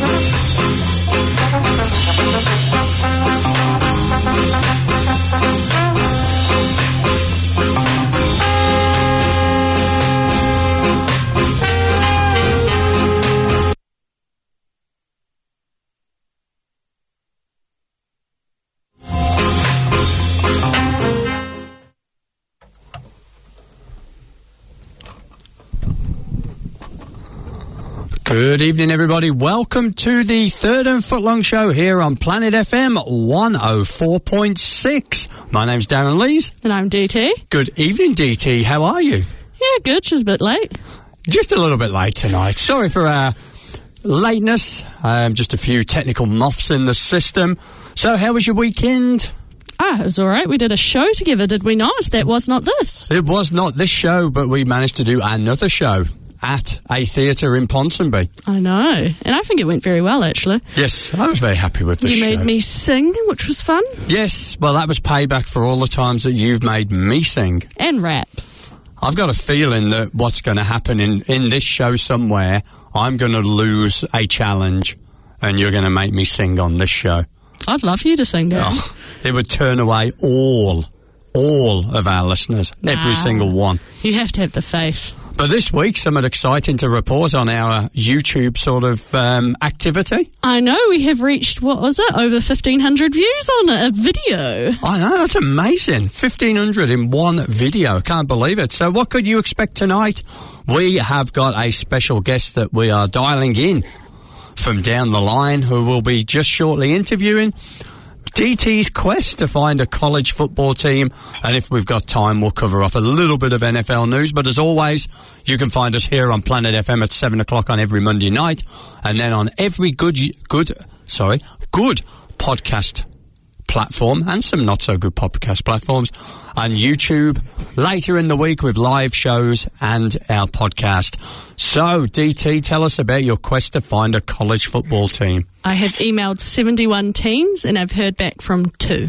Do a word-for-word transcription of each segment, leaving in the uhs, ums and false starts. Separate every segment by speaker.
Speaker 1: Good evening, everybody. Welcome to the Third and Footlong Show here on Planet F M one oh four point six. My name's Darren Lees.
Speaker 2: And I'm D T.
Speaker 1: Good evening, D T. How are you?
Speaker 2: Yeah, good. She's a bit late.
Speaker 1: Just a little bit late tonight. Sorry for our lateness. Um, just a few technical muffs in the system. So, how was your weekend?
Speaker 2: Ah, it was all right. We did a show together, did we not? That was not this.
Speaker 1: It was not this show, but we managed to do another show at a theatre in Ponsonby.
Speaker 2: I know. And I think it went very well, actually.
Speaker 1: Yes, I was very happy with the show.
Speaker 2: You made me sing, which was fun.
Speaker 1: Yes, well, that was payback for all the times that you've made me sing.
Speaker 2: And rap.
Speaker 1: I've got a feeling that what's going to happen in, in this show somewhere, I'm going to lose a challenge and you're going to make me sing on this show.
Speaker 2: I'd love you to sing, Darren.
Speaker 1: Oh, it would turn away all, all of our listeners, nah, every single one.
Speaker 2: You have to have the faith.
Speaker 1: But this week, something exciting to report on our YouTube sort of um, activity.
Speaker 2: I know, we have reached, what was it, over fifteen hundred views on a video.
Speaker 1: I know, that's amazing. fifteen hundred in one video. Can't believe it. So what could you expect tonight? We have got a special guest that we are dialing in from down the line who will be just shortly interviewing D T's quest to find a college football team, and if we've got time, we'll cover off a little bit of N F L news. But as always, you can find us here on Planet F M at seven o'clock on every Monday night, and then on every good, good, sorry, good podcast platform, and some not so good podcast platforms, on YouTube later in the week with live shows and our podcast. So, D T, tell us about your quest to find a college football team.
Speaker 2: I have emailed seventy-one teams and I've heard back from two.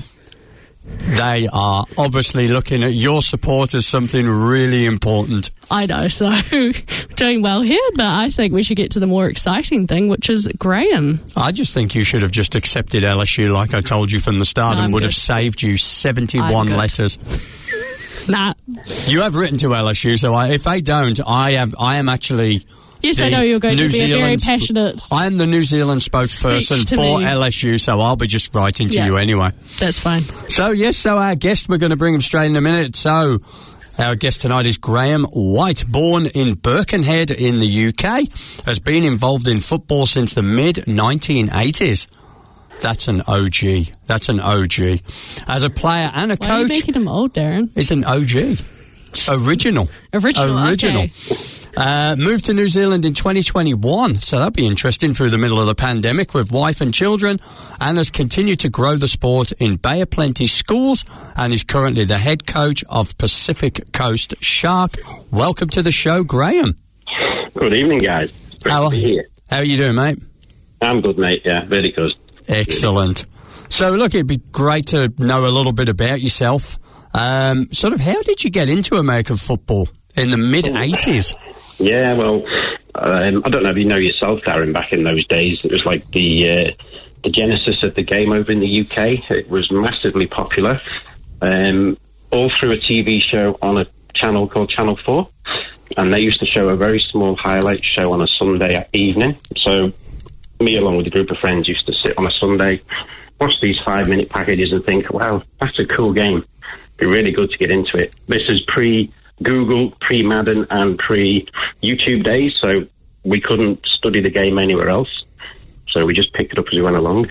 Speaker 1: They are obviously looking at your support as something really important.
Speaker 2: I know, so we're doing well here, but I think we should get to the more exciting thing, which is Graham.
Speaker 1: I just think you should have just accepted L S U like I told you from the start,
Speaker 2: no,
Speaker 1: and would
Speaker 2: good.
Speaker 1: have saved you seventy-one letters.
Speaker 2: Nah.
Speaker 1: You have written to L S U, so I, if they don't, I am, I am actually...
Speaker 2: Yes, I know you're going
Speaker 1: New
Speaker 2: to be
Speaker 1: Zealand,
Speaker 2: a very passionate...
Speaker 1: I am the New Zealand spokesperson for
Speaker 2: me.
Speaker 1: L S U, so I'll be just writing to
Speaker 2: yeah,
Speaker 1: you anyway.
Speaker 2: That's fine.
Speaker 1: So, yes, so our guest, we're going to bring him straight in a minute. So, our guest tonight is Graham White, born in Birkenhead in the U K, has been involved in football since the mid nineteen eighties. That's an O G. That's an O G. As a player and a
Speaker 2: Why
Speaker 1: coach...
Speaker 2: Why are you making him old, Darren?
Speaker 1: It's an O G. Original.
Speaker 2: Original,
Speaker 1: Original.
Speaker 2: Okay.
Speaker 1: Uh, moved to New Zealand in twenty twenty-one, so that'd be interesting through the middle of the pandemic with wife and children, and has continued to grow the sport in Bay of Plenty schools, and is currently the head coach of Pacific Coast Shark. Welcome to the show, Graham.
Speaker 3: Good evening, guys. Great
Speaker 1: how,
Speaker 3: to be here.
Speaker 1: How are you doing, mate?
Speaker 3: I'm good, mate, yeah, very good.
Speaker 1: Excellent. So, look, it'd be great to know a little bit about yourself. Um, sort of, how did you get into American football in the mid-eighties?
Speaker 3: Yeah, well, um, I don't know if you know yourself, Darren, back in those days, it was like the uh, the genesis of the game over in the U K. It was massively popular, um, all through a T V show on a channel called Channel four, and they used to show a very small highlight show on a Sunday evening. So me, along with a group of friends, used to sit on a Sunday, watch these five-minute packages and think, wow, that's a cool game. It'd be really good to get into it. This is pre- Google, pre-Madden and pre-YouTube days, so we couldn't study the game anywhere else. So we just picked it up as we went along.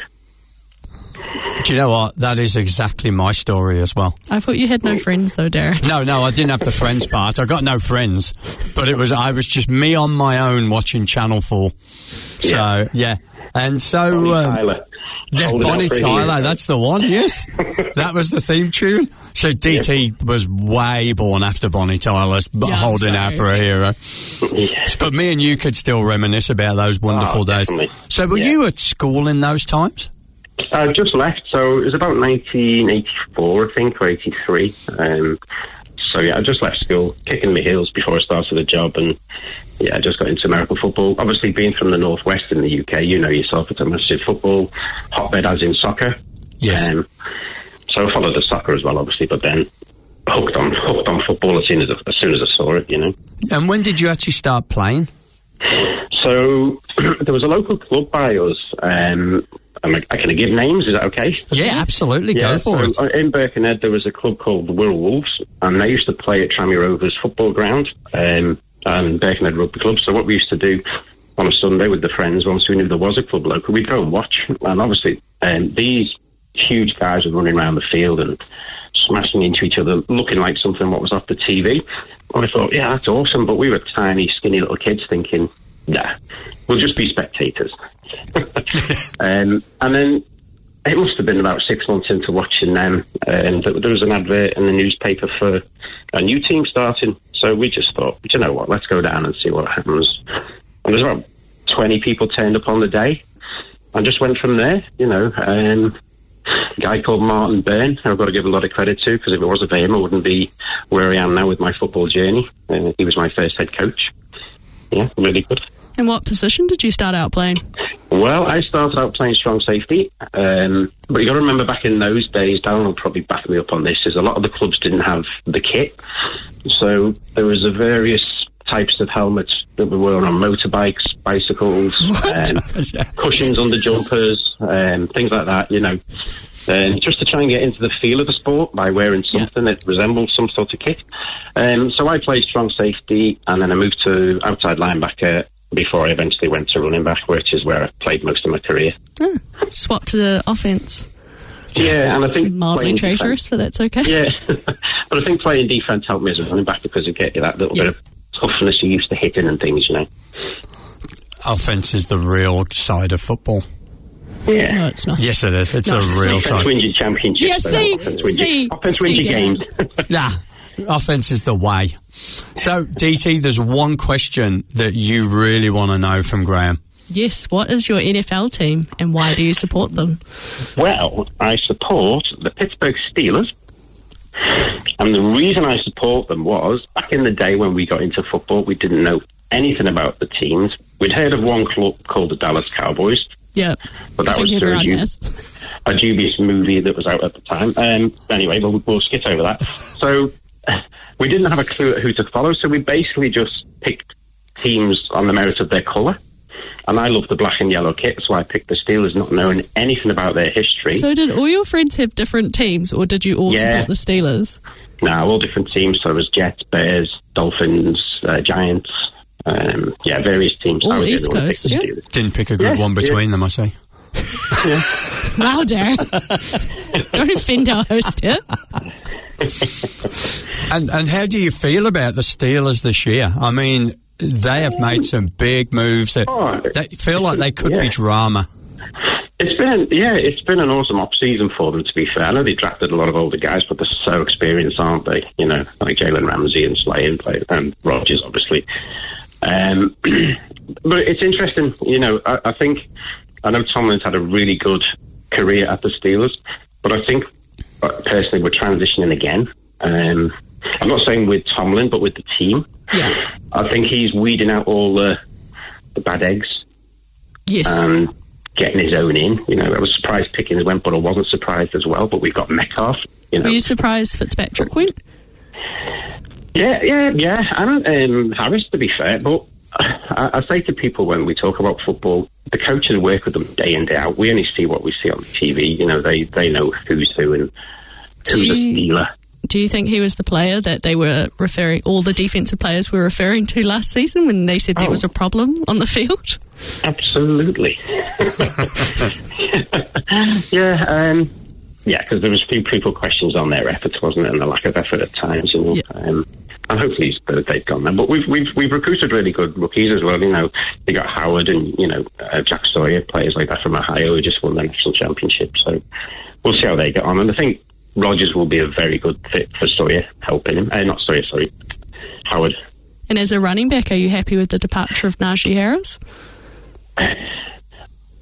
Speaker 1: Do you know what? That is exactly my story as well.
Speaker 2: I thought you had no friends, though, Darren.
Speaker 1: No, no, I didn't have the friends part. I got no friends, but it was I was just me on my own watching Channel four. So, yeah. yeah. And so...
Speaker 3: Bonnie
Speaker 1: um,
Speaker 3: Tyler.
Speaker 1: Yeah, Bonnie Tyler, that's the one, yes. That was the theme tune. So D T yeah. was way born after Bonnie Tyler,
Speaker 2: yeah,
Speaker 1: holding out for a hero. Yeah. But me and you could still reminisce about those wonderful
Speaker 3: oh,
Speaker 1: days.
Speaker 3: Definitely.
Speaker 1: So were yeah. you at school in those times?
Speaker 3: I just left, so it was about nineteen eighty-four, I think, or eighty-three. Um, so yeah, I just left school, kicking my heels before I started the job, and yeah, I just got into American football. Obviously, being from the Northwest in the U K, you know yourself, it's a massive football hotbed, as in soccer.
Speaker 1: Yes.
Speaker 3: Um, so I followed the soccer as well, obviously, but then hooked on hooked on football as soon as, as soon as I saw it, you know.
Speaker 1: And when did you actually start playing?
Speaker 3: So there was a local club by us. Um, I'm, I can I give names? Is that okay?
Speaker 1: Yeah, absolutely.
Speaker 3: Yeah,
Speaker 1: Go for
Speaker 3: so
Speaker 1: it.
Speaker 3: In Birkenhead, there was a club called the Wirral Wolves, and they used to play at Tranmere Rovers football ground um, and Birkenhead Rugby Club. So what we used to do on a Sunday with the friends, once we knew there was a club local, we'd go and watch. And obviously, um, these huge guys were running around the field and smashing into each other, looking like something what was off the T V. And I thought, yeah, that's awesome. But we were tiny, skinny little kids thinking, nah, we'll just be spectators. um, and then it must have been about six months into watching them, and there was an advert in the newspaper for a new team starting. So we just thought, you know what, let's go down and see what happens. And there's about twenty people turned up on the day, and just went from there, you know. Um, a guy called Martin Byrne, I've got to give a lot of credit to, because if it wasn't for him, I wouldn't be where I am now with my football journey. Uh, he was my first head coach. Yeah, really good.
Speaker 2: And what position did you start out playing?
Speaker 3: Well, I started out playing strong safety, um, but you got to remember back in those days, Darren will probably back me up on this, is a lot of the clubs didn't have the kit. So there was a various types of helmets that were worn on motorbikes, bicycles, um, cushions under jumpers, um, things like that, you know. Um, just to try and get into the feel of the sport by wearing something yeah. that resembled some sort of kit. Um, so I played strong safety, and then I moved to outside linebacker before I eventually went to running back, which is where I played most of my career.
Speaker 2: Oh, swap to the offense.
Speaker 3: Yeah, and I think...
Speaker 2: It's mildly traitorous, but that's okay.
Speaker 3: Yeah, but I think playing defence helped me as a running back because it get you that little yeah. bit of toughness you used to hitting and things, you know.
Speaker 1: Offence is the real side of football.
Speaker 3: Yeah.
Speaker 2: No, it's not.
Speaker 1: Yes, it is. It's
Speaker 2: no,
Speaker 1: a real
Speaker 3: offense
Speaker 1: side.
Speaker 3: wins your championships.
Speaker 2: Yeah, see,
Speaker 3: offense wins
Speaker 2: see,
Speaker 3: your, offense
Speaker 2: see,
Speaker 3: wins your games.
Speaker 1: Nah, offence is the way. So, D T, there's one question that you really want to know from Graham.
Speaker 2: Yes, what is your N F L team and why do you support them?
Speaker 3: Well, I support the Pittsburgh Steelers. And the reason I support them was, back in the day when we got into football, we didn't know anything about the teams. We'd heard of one club called the Dallas Cowboys.
Speaker 2: Yeah,
Speaker 3: but that was through a, dub- a dubious movie that was out at the time. Um, anyway, we'll, we'll skip over that. So we didn't have a clue at who to follow, so we basically just picked teams on the merit of their colour. And I love the black and yellow kit, so I picked the Steelers, not knowing anything about their history.
Speaker 2: So did all your friends have different teams, or did you all
Speaker 3: yeah.
Speaker 2: support the Steelers?
Speaker 3: No, all different teams. So it was Jets, Bears, Dolphins, uh, Giants. Um, yeah, various teams.
Speaker 2: All East Coast, yeah.
Speaker 1: Didn't pick a good
Speaker 3: yeah,
Speaker 1: one between
Speaker 3: yeah.
Speaker 1: them, I see.
Speaker 2: Wow, Darren. Don't offend our host here.
Speaker 1: and, and how do you feel about the Steelers this year? I mean, they have made some big moves that
Speaker 3: oh,
Speaker 1: they feel like they could
Speaker 3: yeah.
Speaker 1: be drama.
Speaker 3: It's been, yeah, it's been an awesome off-season for them, to be fair. I know they drafted a lot of older guys, but they're so experienced, aren't they? You know, like Jalen Ramsey and Slay and, play, and Rodgers, obviously. Um, but it's interesting, you know, I, I think, I know Tomlin's had a really good career at the Steelers, but I think, personally, we're transitioning again. Um, I'm not saying with Tomlin, but with the team.
Speaker 2: Yeah.
Speaker 3: I think he's weeding out all the, the bad eggs.
Speaker 2: Yes.
Speaker 3: And getting his own in. You know, I was surprised Pickens went, but I wasn't surprised as well. But we've got Metcalf. You know.
Speaker 2: Were you surprised Fitzpatrick went?
Speaker 3: Yeah, yeah, yeah. I don't, um, Harris, to be fair, but I, I say to people when we talk about football, the coaches work with them day in, day out. We only see what we see on T V. You know, they, they know who's who and who's a Steeler.
Speaker 2: Do you think he was the player that they were referring, all the defensive players were referring to last season when they said oh. there was a problem on the field?
Speaker 3: Absolutely. yeah, um, yeah, because there was a few people questions on their efforts, wasn't it, and the lack of effort at times, you know. Yeah. Um, and hopefully they've gone there. But we've we've we've recruited really good rookies as well. You know, they got Howard and you know uh, Jack Sawyer, players like that from Ohio who just won the national championship. So we'll see how they get on. And I think Rodgers will be a very good fit for Sawyer, helping him. Uh, not Sawyer, sorry, Howard. And
Speaker 2: as a running back, are you happy with the departure of Najee Harris?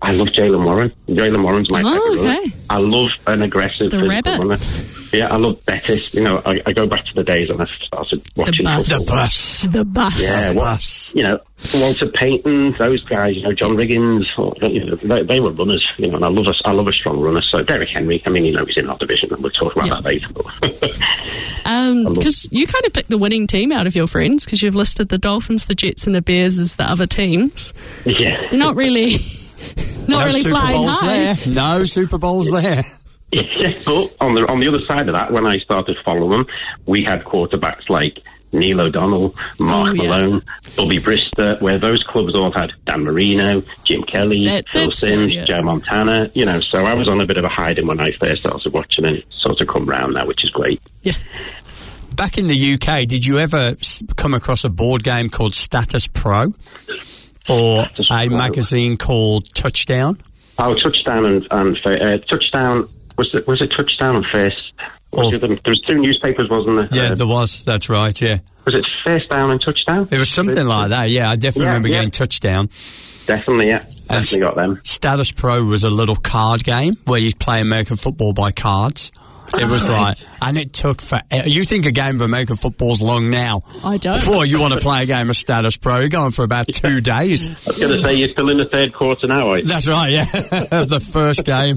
Speaker 3: I love Jaylen Warren. Jaylen Warren's my
Speaker 2: Oh,
Speaker 3: favourite runner.
Speaker 2: okay.
Speaker 3: I love an aggressive
Speaker 2: The
Speaker 3: physical
Speaker 2: rabbit.
Speaker 3: runner. Yeah, I love Bettis. You know, I, I go back to the days when I started watching
Speaker 2: bus.
Speaker 3: football.
Speaker 1: The bus.
Speaker 2: The bus.
Speaker 3: Yeah,
Speaker 1: The
Speaker 3: well,
Speaker 1: bus.
Speaker 3: you know, Walter Payton, those guys, you know, John Riggins, or, you know, they, they were runners, you know, and I love a, I love a strong runner. So Derrick Henry, I mean, you know, he's in our division, and we'll talk about
Speaker 2: Yeah.
Speaker 3: that later. But
Speaker 2: Um, because you kind of picked the winning team out of your friends, because you've listed the Dolphins, the Jets, and the Bears as the other teams.
Speaker 3: yeah.
Speaker 2: They're not really, not
Speaker 1: No
Speaker 2: really
Speaker 1: Super
Speaker 2: flying
Speaker 1: Bowls
Speaker 2: high.
Speaker 1: there. No Super Bowls there.
Speaker 3: Yeah, but on the on the other side of that, when I started following them, we had quarterbacks like Neil O'Donnell, Mark
Speaker 2: Oh, yeah.
Speaker 3: Malone, Bobby Brister, where those clubs all had Dan Marino, Jim Kelly,
Speaker 2: That-
Speaker 3: Phil
Speaker 2: that's fair,
Speaker 3: Simms,
Speaker 2: yeah.
Speaker 3: Joe Montana. You know, so I was on a bit of a hiding when I first started watching, and it's sort of come round now, which is great.
Speaker 2: Yeah.
Speaker 1: Back in the U K, did you ever s- come across a board game called Status Pro? Or
Speaker 3: Status
Speaker 1: a
Speaker 3: Pro.
Speaker 1: magazine called Touchdown?
Speaker 3: Oh, touchdown and, and uh, touchdown was it was it touchdown and first?
Speaker 1: Oh.
Speaker 3: Was it, there was two newspapers, wasn't there?
Speaker 1: Yeah,
Speaker 3: Uh,
Speaker 1: there was. That's right, yeah.
Speaker 3: was it first down and touchdown?
Speaker 1: It was something like that, yeah. I definitely
Speaker 3: Yeah,
Speaker 1: remember
Speaker 3: yeah.
Speaker 1: getting Touchdown.
Speaker 3: Definitely, yeah, definitely got them.
Speaker 1: Status Pro was a little card game where you'd play American football by cards. It was like, and it took for. You think a game of American football's long now?
Speaker 2: I don't.
Speaker 1: Before you want to play a game of Status Pro, you're going for about two days.
Speaker 3: I was going to say you're still in the third quarter now, are you?
Speaker 1: That's right, yeah. The first game.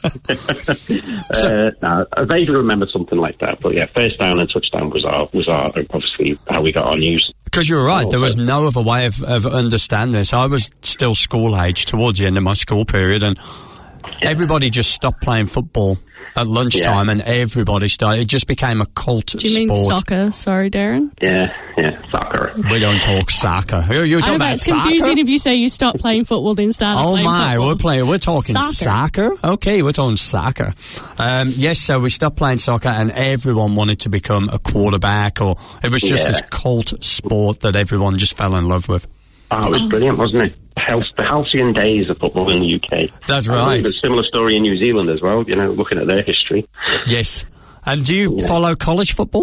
Speaker 3: uh, no, I vaguely remember something like that, but yeah, first down and touchdown was our was our obviously how we got our news.
Speaker 1: Because you were right,
Speaker 3: Oh,
Speaker 1: there was
Speaker 3: okay.
Speaker 1: no other way of, of understanding this. I was still school age towards the end of my school period, and everybody just stopped playing football at lunchtime,
Speaker 3: Yeah.
Speaker 1: and everybody started. It just became a cult
Speaker 2: Do you mean
Speaker 1: sport.
Speaker 2: soccer? Sorry, Darren.
Speaker 3: Yeah, yeah, soccer.
Speaker 1: We don't talk soccer. You're, you're
Speaker 2: I
Speaker 1: talking
Speaker 2: know, but
Speaker 1: about
Speaker 2: it's confusing
Speaker 1: soccer?
Speaker 2: if you say you stopped playing football, then started
Speaker 1: Oh
Speaker 2: playing
Speaker 1: my,
Speaker 2: football.
Speaker 1: we're playing. We're talking
Speaker 2: Soccer.
Speaker 1: soccer. Okay, we're talking soccer. Um, yes, so we stopped playing soccer, and everyone wanted to become a quarterback, or it was just
Speaker 3: Yeah.
Speaker 1: this cult sport that everyone just fell in love with.
Speaker 3: Oh, it was brilliant, wasn't it? Health, the halcyon days of football in the U K.
Speaker 1: That's
Speaker 3: I
Speaker 1: right.
Speaker 3: believe a similar story in New Zealand as well. You know, looking at their history.
Speaker 1: Yes. And do you
Speaker 3: Yeah.
Speaker 1: follow college football?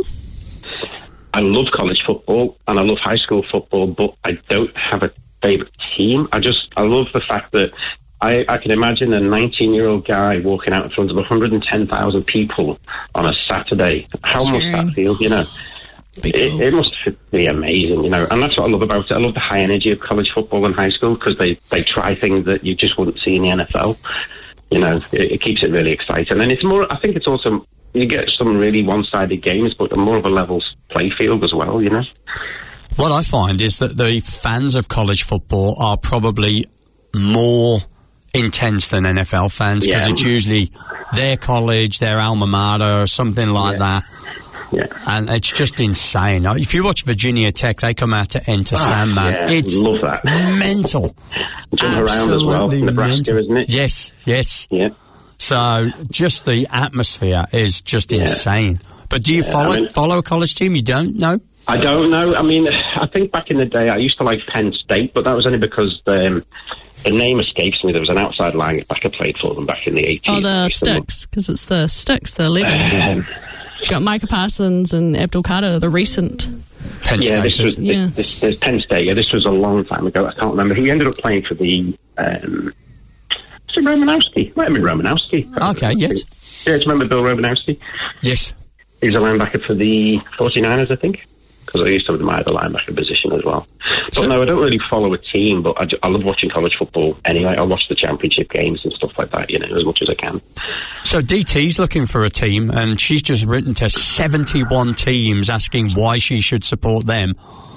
Speaker 3: I love college football and I love high school football, but I don't have a favourite team. I just, I love the fact that I, I can imagine a nineteen-year-old guy walking out in front of one hundred ten thousand people on a Saturday. How must
Speaker 2: Cheering.
Speaker 3: that feel, you know?
Speaker 2: Be
Speaker 3: It,
Speaker 2: cool.
Speaker 3: it must be amazing, you know, and that's what I love about it. I love the high energy of college football and high school because they, they try things that you just wouldn't see in the N F L. You know, it, it keeps it really exciting. And it's more, I think it's also, you get some really one-sided games, but more of a level play field as well, you know.
Speaker 1: What I find is that the fans of college football are probably more intense than N F L fans because
Speaker 3: Yeah.
Speaker 1: it's usually their college, their alma mater, or something like
Speaker 3: Yeah.
Speaker 1: that.
Speaker 3: Yeah.
Speaker 1: And it's just insane. Now, if you watch Virginia Tech, they come out to Enter Sandman.
Speaker 3: yeah,
Speaker 1: It's
Speaker 3: love that.
Speaker 1: mental.
Speaker 3: Jump around as well,
Speaker 1: Absolutely
Speaker 3: Nebraska,
Speaker 1: mental.
Speaker 3: isn't it?
Speaker 1: Yes, yes.
Speaker 3: Yeah.
Speaker 1: So just the atmosphere is just
Speaker 3: Yeah.
Speaker 1: insane. But do you
Speaker 3: Yeah,
Speaker 1: follow
Speaker 3: I mean-
Speaker 1: follow a college team? You don't know?
Speaker 3: I don't know. I mean, I think back in the day I used to like Penn State, but that was only because um, the name escapes me. There was an outside linebacker I played for them back in the eighties.
Speaker 2: Oh, the Sticks, because it's the Sticks, the elevens.
Speaker 3: Um,
Speaker 2: You've got Micah Parsons and Abdul Qadir, the recent.
Speaker 1: Penn
Speaker 3: yeah, this
Speaker 1: State.
Speaker 3: was
Speaker 2: Yeah.
Speaker 3: this, this, this Penn State. Yeah, this was a long time ago. I can't remember. He ended up playing for the. Um, was it Romanowski? Might have been Romanowski.
Speaker 1: Okay, yes.
Speaker 3: Yeah, do you remember Bill Romanowski?
Speaker 1: Yes.
Speaker 3: He was a linebacker for the forty-niners, I think. Because I used to admire the linebacker position as well. But
Speaker 1: So-
Speaker 3: no, I don't really follow a team, but I, ju- I love watching college football anyway. I watch the championship games and stuff like that, you know, as much as I can.
Speaker 1: So D T's looking for a team, and she's just written to seventy-one teams asking why she should support them.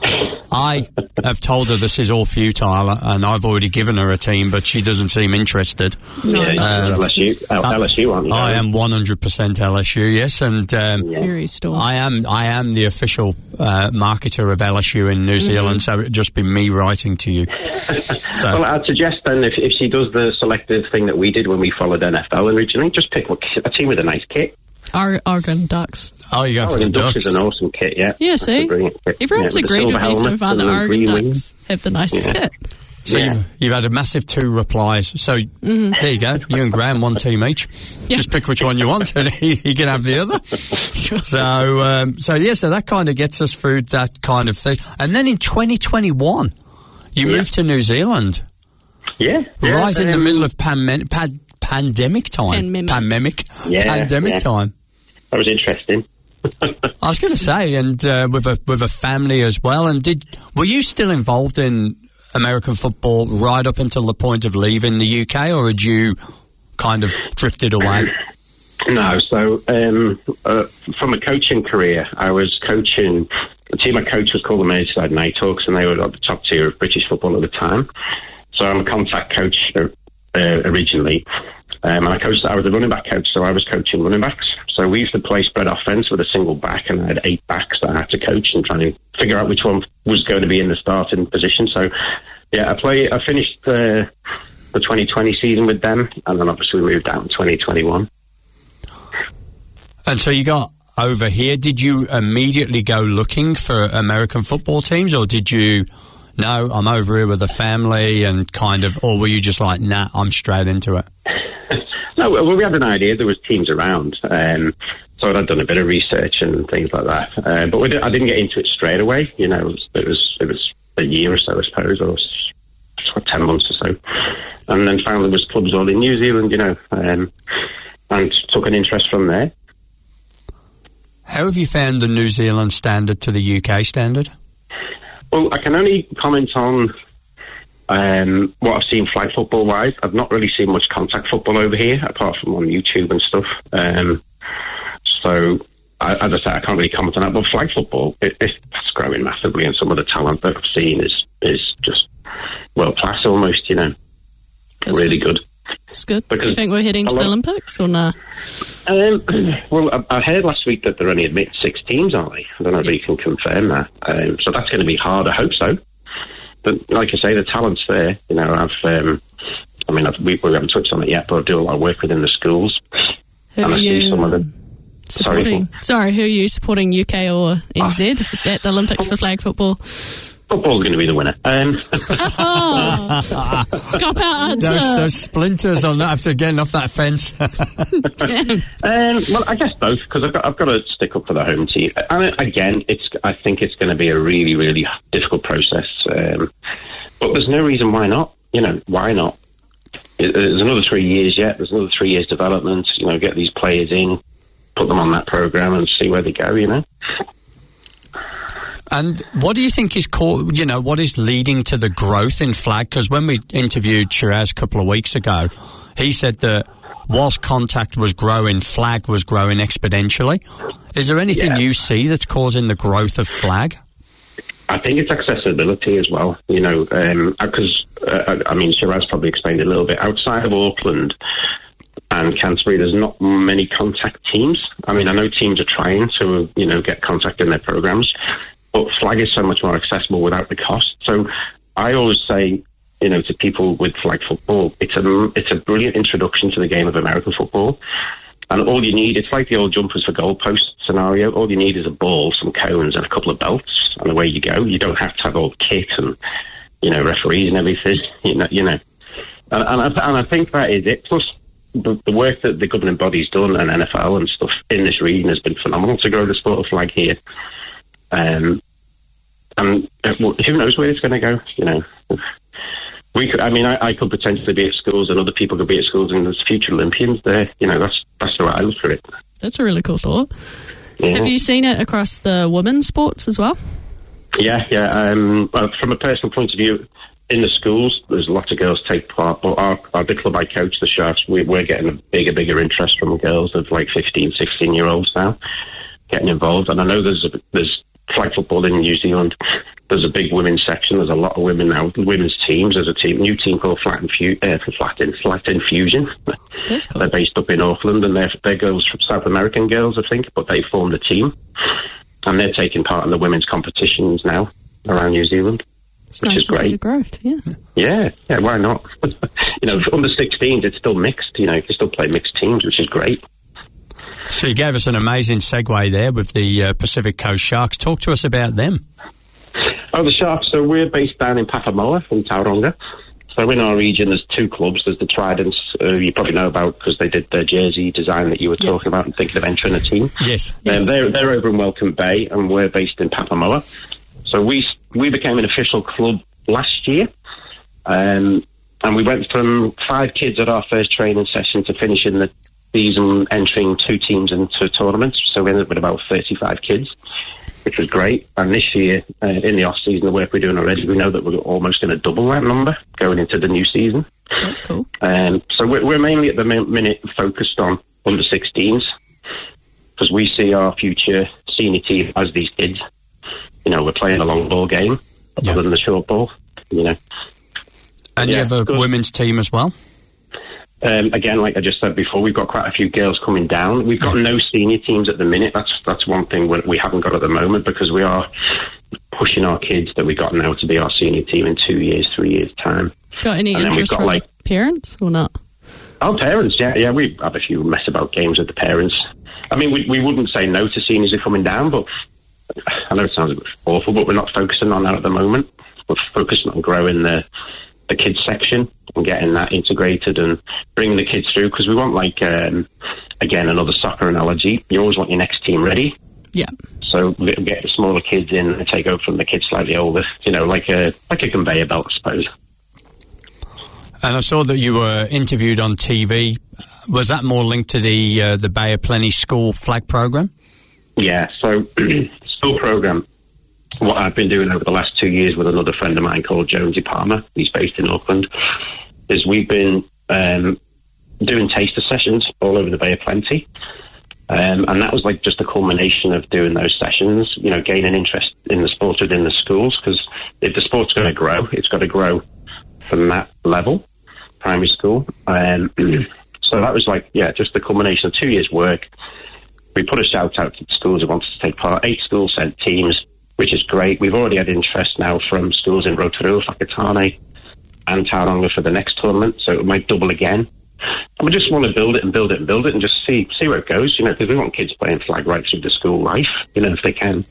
Speaker 1: I have told her this is all futile, and I've already given her a team, but she doesn't seem interested.
Speaker 2: No,
Speaker 3: yeah,
Speaker 2: no.
Speaker 3: you're L S U, L-
Speaker 1: Uh,
Speaker 3: L S U, aren't you?
Speaker 1: I am one hundred percent L S U, yes, and um,
Speaker 3: Yeah.
Speaker 2: Fury Storm.
Speaker 1: I am I am the official uh, marketer of L S U in New Zealand, so it'd just be me writing to you. So,
Speaker 3: Well, I'd suggest then if, if she does the selective thing that we did when we followed N F L originally, just pick a team with a nice kit.
Speaker 2: Ar- Argon Ducks.
Speaker 1: oh, you go
Speaker 3: Oh,
Speaker 1: for the
Speaker 3: the Ducks
Speaker 1: Ducks.
Speaker 3: is an awesome kit, yeah.
Speaker 2: Yeah,
Speaker 3: That's a
Speaker 2: see?
Speaker 3: brilliant kit.
Speaker 2: Everyone's
Speaker 3: Yeah, with the
Speaker 2: agreed
Speaker 3: silver
Speaker 2: with me so
Speaker 3: helmet
Speaker 2: far
Speaker 3: and
Speaker 2: that
Speaker 3: the
Speaker 2: Argon
Speaker 3: green
Speaker 2: Ducks
Speaker 3: wings.
Speaker 2: have the nicest
Speaker 3: Yeah.
Speaker 2: kit.
Speaker 1: So
Speaker 3: Yeah.
Speaker 1: you've, you've had a massive two replies. So
Speaker 2: Mm-hmm.
Speaker 1: there you go. You and Graham, one team each.
Speaker 2: Yeah.
Speaker 1: Just pick which one you want, and he, he can have the other. So, um, so yeah, so that kind of gets us through that kind of thing. And then in twenty twenty-one, you
Speaker 3: Yeah.
Speaker 1: moved to New Zealand.
Speaker 3: Yeah. yeah
Speaker 1: right
Speaker 3: um,
Speaker 1: in the middle of pan- pan- pandemic time.
Speaker 2: Pandemic.
Speaker 1: Pandemic.
Speaker 3: Yeah,
Speaker 1: Pandemic
Speaker 3: yeah.
Speaker 1: time.
Speaker 3: That was interesting.
Speaker 1: I was going to say, and uh, with a with a family as well. And did were you still involved in American football right up until the point of leaving the U K, or had you kind of drifted away?
Speaker 3: No, so um, uh, from a coaching career, I was coaching. The team I coached was called the Merseyside Nighthawks, and they were at the top tier of British football at the time. So I'm a contact coach uh, uh, originally, um, and I coached. I was a running back coach, so I was coaching running backs. So we used to play spread offense with a single back, and I had eight backs that I had to coach and try to figure out which one was going to be in the starting position. So yeah, I play. I finished uh, the twenty twenty season with them, and then obviously we moved out in twenty twenty-one.
Speaker 1: And so you got over here. Did you immediately go looking for American football teams, or did you, no, I'm over here with a family and kind of, or were you just like, nah, I'm straight into it?
Speaker 3: No, well, we had an idea. There was teams around. Um, so I'd done a bit of research and things like that. Uh, but we did, I didn't get into it straight away. You know, it was, it was, it was a year or so, I suppose, or what, ten months or so. And then found there was clubs all in New Zealand, you know, um, and took an interest from there.
Speaker 1: How have you found the New Zealand standard to the U K standard?
Speaker 3: Well, I can only comment on um, what I've seen flag football-wise. I've not really seen much contact football over here, apart from on YouTube and stuff. Um, so, I, as I say, I can't really comment on that. But flag football, it, it's growing massively, and some of the talent that I've seen is is just world-class almost, you know.
Speaker 2: That's
Speaker 3: really
Speaker 2: good.
Speaker 3: good.
Speaker 2: It's good.
Speaker 3: Because
Speaker 2: Do you think we're heading to the Olympics or no?
Speaker 3: Um, well, I, I heard last week that they're only admitting six teams, aren't they? I don't know if you can confirm that. Um, so that's going to be hard. I hope so. But like I say, the talent's there. You know, I've, um, I mean, I've, we, we haven't touched on it yet, but I do a lot of work within the schools.
Speaker 2: Who
Speaker 3: and
Speaker 2: are
Speaker 3: I see
Speaker 2: you
Speaker 3: some of them.
Speaker 2: supporting?
Speaker 3: Sorry,
Speaker 2: Sorry, who are you supporting, U K or N Z,
Speaker 3: oh.
Speaker 2: at the Olympics for flag football?
Speaker 3: Football's going to be the winner. Um,
Speaker 2: oh, cop out answer.
Speaker 1: Those, those splinters on that after getting off that fence.
Speaker 3: um, well, I guess both, because I've got, I've got to stick up for the home team. And again, it's I think it's going to be a really, really difficult process. Um, but there's no reason why not. You know, why not? There's another three years yet. There's another three years development. You know, get these players in, put them on that program, and see where they go. You know.
Speaker 1: And what do you think is, co- you know, what is leading to the growth in flag? Because when we interviewed Shiraz a couple of weeks ago, he said that whilst contact was growing, flag was growing exponentially. Is there anything
Speaker 3: yeah.
Speaker 1: you see that's causing the growth of flag?
Speaker 3: I think it's accessibility as well, you know, because, um, uh, I mean, Shiraz probably explained it a little bit. Outside of Auckland and Canterbury, there's not many contact teams. I mean, I know teams are trying to, you know, get contact in their programs, but flag is so much more accessible without the cost. So I always say, you know, to people with flag football, it's a, it's a brilliant introduction to the game of American football. And all you need, it's like the old jumpers for goalpost scenario. All you need is a ball, some cones, and a couple of belts, and away you go. You don't have to have all the kit and, you know, referees and everything, you know. You know. And, and, I, and I think that is it. Plus, the, the work that the governing body's done and N F L and stuff in this region has been phenomenal to grow the sport of flag here. Um, and uh, who knows where it's going to go, you know. We could, I mean, I, I could potentially be at schools and other people could be at schools and there's future Olympians there. You know, that's that's the way I look at it.
Speaker 2: That's a really cool thought.
Speaker 3: Yeah.
Speaker 2: Have you seen it across the women's sports as well?
Speaker 3: Yeah, yeah. Um, well, from a personal point of view, in the schools, there's lots of girls take part. But our, our big club I coach, the Sharks, we, we're getting a bigger, bigger interest from girls of like fifteen, sixteen-year-olds now getting involved. And I know there's a, there's flag football in New Zealand. There's a big women's section. There's a lot of women now. Women's teams. There's a team, new team called Flat, Infu- uh, Flat, in, Flat Infusion.
Speaker 2: That's cool.
Speaker 3: They're based up in Auckland, and they're, they're girls from South American girls, I think, but they formed a team. And they're taking part in the women's competitions now around New Zealand.
Speaker 2: It's
Speaker 3: which
Speaker 2: nice
Speaker 3: is
Speaker 2: to
Speaker 3: great.
Speaker 2: see the growth, yeah.
Speaker 3: Yeah, yeah, why not? You know, under sixteens, it's still mixed. You know, you can still play mixed teams, which is great.
Speaker 1: So you gave us an amazing segue there with the uh, Pacific Coast Sharks. Talk to us about them.
Speaker 3: Oh, the Sharks. So we're based down in Papamoa in Tauranga. So in our region, there's two clubs. There's the Tridents, uh, you probably know about because they did the jersey design that you were yeah. talking about and thinking of entering a team.
Speaker 1: Yes.
Speaker 3: Um,
Speaker 1: yes.
Speaker 3: They're, they're over in Welcome Bay, and we're based in Papamoa. So we we became an official club last year. Um, and we went from five kids at our first training session to finishing the season entering two teams into tournaments. So we ended up with about thirty-five kids, which was great. And this year, uh, in the off-season, the work we're doing already, we know that we're almost going to double that number going into the new season.
Speaker 2: That's cool.
Speaker 3: Um, so we're, we're mainly at the minute focused on under sixteens, because we see our future senior team as these kids. You know, we're playing a long ball game, yeah. other than the short ball, you know.
Speaker 1: And yeah, you have a good women's team as well?
Speaker 3: Um, again, like I just said before, we've got quite a few girls coming down. We've got no senior teams at the minute. That's that's one thing we haven't got at the moment, because we are pushing our kids that we got now to be our senior team in two years, three years' time.
Speaker 2: Got any and interest got, from like, parents or not?
Speaker 3: Oh, parents, yeah, yeah. We have a few mess about games with the parents. I mean, we we wouldn't say no to seniors who are coming down, but I know it sounds a bit awful, but we're not focusing on that at the moment. We're focusing on growing the the kids section and getting that integrated and bringing the kids through, because we want, like, um, again, another soccer analogy. You always want your next team ready.
Speaker 2: Yeah.
Speaker 3: So we get the smaller kids in and take over from the kids slightly older, you know, like a like a conveyor belt, I suppose.
Speaker 1: And I saw that you were interviewed on T V. Was that more linked to the uh, the Bay of Plenty school flag program?
Speaker 3: Yeah, so school program. What I've been doing over the last two years with another friend of mine called Jonesy Palmer, he's based in Auckland, is we've been um, doing taster sessions all over the Bay of Plenty. Um, and that was like just a culmination of doing those sessions, you know, gaining interest in the sport within the schools, because if the sport's going to grow, it's got to grow from that level, primary school. Um, so that was like, yeah, just the culmination of two years' work. We put a shout out to the schools who wanted to take part. Eight schools sent teams, which is great. We've already had interest now from schools in Rotorua, Whakatane and Tauranga for the next tournament, so it might double again. And we just want to build it and build it and build it and just see see where it goes, you know, because we want kids playing flag right through the school life, you know, if they can.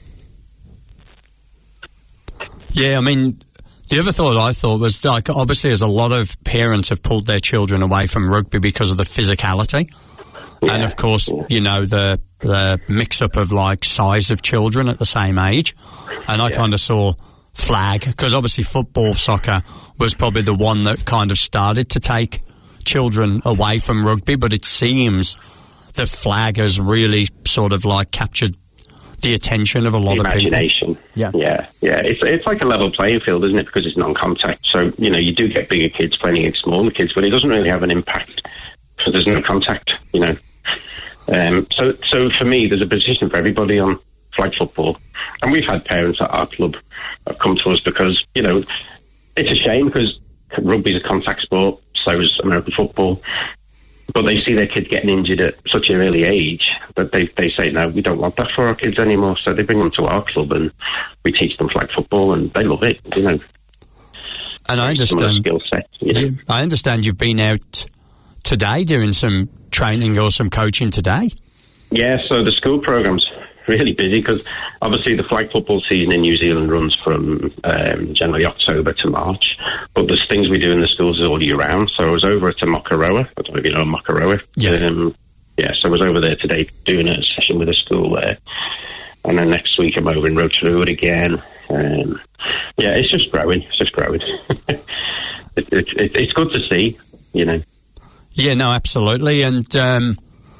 Speaker 1: Yeah, I mean, the other thought I thought was, like, obviously, as a lot of parents have pulled their children away from rugby because of the physicality. Yeah, and, of course, yeah. you know, the the mix-up of, like, size of children at the same age. And I yeah. kind of saw flag, because obviously football, soccer was probably the one that kind of started to take children away from rugby, but it seems the flag has really sort of, like, captured the attention of a lot
Speaker 3: the
Speaker 1: of people.
Speaker 3: Imagination. Yeah. Yeah, yeah. It's, it's like a level playing field, isn't it, because it's non-contact. So, you know, you do get bigger kids playing against smaller kids, but it doesn't really have an impact because there's no contact, you know. Um, so, so for me, there's a position for everybody on flag football. And we've had parents at our club that come to us because, you know, it's a shame because rugby is a contact sport, so is American football. But they see their kids getting injured at such an early age that they, they say, no, we don't want that for our kids anymore. So they bring them to our club and we teach them flag football and they love it, you know.
Speaker 1: And I understand,
Speaker 3: skill set, you know?
Speaker 1: you, I understand you've been out today doing some training or some coaching today.
Speaker 3: Yeah, so the school program's really busy because obviously the flag football season in New Zealand runs from um, generally October to March, but there's things we do in the schools all year round. So I was over at Makaroa. I don't know if you know Makaroa.
Speaker 1: Yeah.
Speaker 3: Um, yeah, so I was over there today doing a session with a school there. And then next week I'm over in Rotorua again. Um, yeah, it's just growing. It's just growing. it, it, it, it's good to see, you know.
Speaker 1: Yeah, no, absolutely. And um,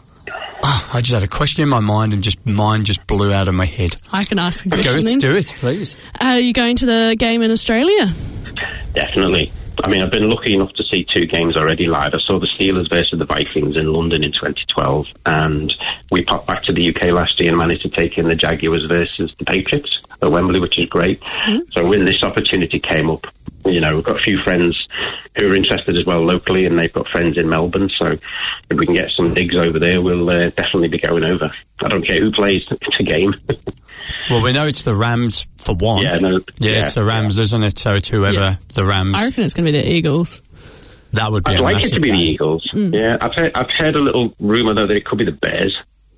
Speaker 1: oh, I just had a question in my mind and just mine just blew out of my head.
Speaker 2: I can ask a question.
Speaker 1: Go, let's
Speaker 2: then.
Speaker 1: do it, please.
Speaker 2: Are you going to the game in Australia?
Speaker 3: Definitely. I mean, I've been lucky enough to see two games already live. I saw the Steelers versus the Vikings in London in twenty twelve, and we popped back to the U K last year and managed to take in the Jaguars versus the Patriots at Wembley, which is great. Mm-hmm. So when this opportunity came up, you know, we've got a few friends who are interested as well locally, and they've got friends in Melbourne, so if we can get some digs over there, we'll uh, definitely be going over. I don't care who plays, it's a game.
Speaker 1: Well, we know it's the Rams for one.
Speaker 3: Yeah, no,
Speaker 1: yeah, yeah it's the Rams, yeah. isn't it? So it's whoever yeah. the Rams.
Speaker 2: I reckon it's going to be the Eagles.
Speaker 1: That would be
Speaker 3: I'd
Speaker 1: a
Speaker 3: like
Speaker 1: massive
Speaker 3: it to be
Speaker 1: game.
Speaker 3: the Eagles. Mm. Yeah, I've heard, I've heard a little rumour, though, that it could be the Bears.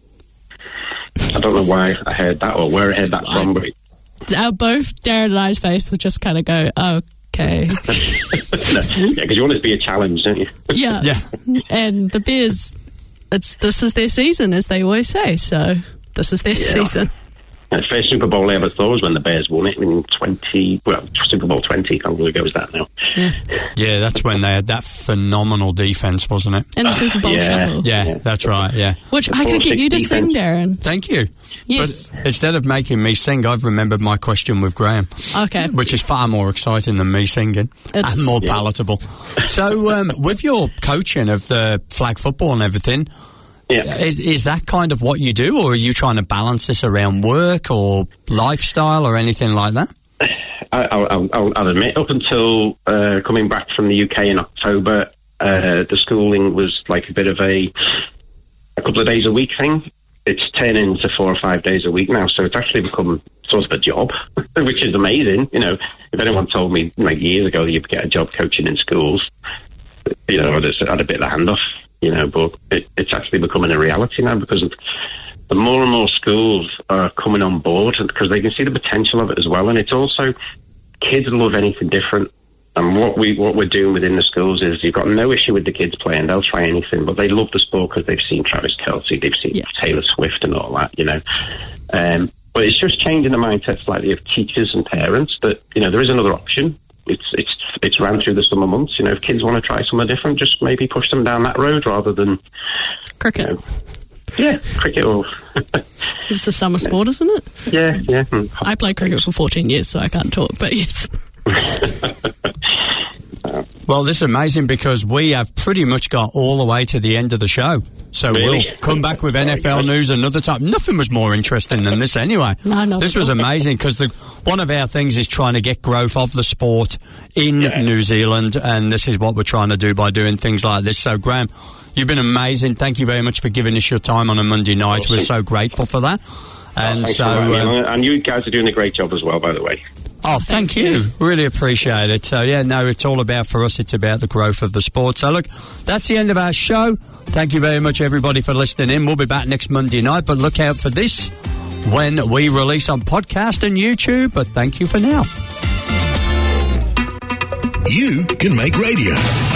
Speaker 3: I don't know why I heard that or where I heard that from. But
Speaker 2: uh, both Darren and I's face would just kind of go, oh, okay.
Speaker 3: no, yeah, because you want it to be a challenge, don't you?
Speaker 2: Yeah.
Speaker 1: yeah.
Speaker 2: And the Bears, it's this is their season, as they always say, so this is their
Speaker 3: yeah.
Speaker 2: season.
Speaker 3: The first Super Bowl I ever saw was when the Bears won it in twenty, well, Super Bowl twenty, how long ago was that now?
Speaker 2: Yeah.
Speaker 1: Yeah, that's when they had that phenomenal defence, wasn't it?
Speaker 2: And the Super Bowl
Speaker 3: Yeah.
Speaker 2: shuffle.
Speaker 1: Yeah,
Speaker 3: Yeah.
Speaker 1: that's right, yeah.
Speaker 2: Which I could get you to sing, Darren.
Speaker 1: Thank you.
Speaker 2: Yes.
Speaker 1: But instead of making me sing, I've remembered my question with Graham.
Speaker 2: Okay.
Speaker 1: Which is far more exciting than me singing
Speaker 2: It's-
Speaker 1: and more
Speaker 3: Yeah.
Speaker 1: palatable. So, um, with your coaching of the flag football and everything,
Speaker 3: Yeah.
Speaker 1: is, is that kind of what you do, or are you trying to balance this around work or lifestyle or anything like that?
Speaker 3: I, I'll, I'll, I'll admit, up until uh, coming back from the U K in October, uh, the schooling was like a bit of a a couple of days a week thing. It's turned into four or five days a week now, so it's actually become sort of a job, which is amazing. You know, if anyone told me like years ago that you'd get a job coaching in schools, you know, I'd have had a bit of a handoff. You know, but it, it's actually becoming a reality now because of the more and more schools are coming on board because they can see the potential of it as well. And it's also, kids love anything different. And what, we, what we're doing within the schools is you've got no issue with the kids playing. They'll try anything, but they love the sport because they've seen Travis Kelce, they've seen
Speaker 2: Yeah.
Speaker 3: Taylor Swift and all that, you know. Um, but it's just changing the mindset slightly of teachers and parents that, you know, there is another option. It's it's it's ran through the summer months. You know, if kids want to try something different, just maybe push them down that road rather than
Speaker 2: Cricket.
Speaker 3: you know, yeah, cricket or
Speaker 2: It's the summer sport, isn't it?
Speaker 3: yeah, yeah. mm.
Speaker 2: I played cricket for fourteen years, so I can't talk, but yes.
Speaker 1: Well, this is amazing because we have pretty much got all the way to the end of the show. So
Speaker 3: Really?
Speaker 1: we'll come back with N F L
Speaker 3: Very good.
Speaker 1: news another time. Nothing was more interesting than this anyway.
Speaker 2: No, not
Speaker 1: This
Speaker 2: at
Speaker 1: was
Speaker 2: all.
Speaker 1: amazing because one of our things is trying to get growth of the sport in
Speaker 3: Yeah.
Speaker 1: New Zealand, and this is what we're trying to do by doing things like this. So, Graham, you've been amazing. Thank you very much for giving us your time on a Monday night. We're so grateful for that. And
Speaker 3: Thanks
Speaker 1: so,
Speaker 3: for having me
Speaker 1: um,
Speaker 3: on. And you guys are doing a great job as well, by the way.
Speaker 1: oh, thank you. Really appreciate it. So, yeah, no, it's all about, for us, it's about the growth of the sport. So, look, that's the end of our show. Thank you very much, everybody, for listening in. We'll be back next Monday night, but look out for this when we release on podcast and YouTube. But thank you for now.
Speaker 4: You can make radio.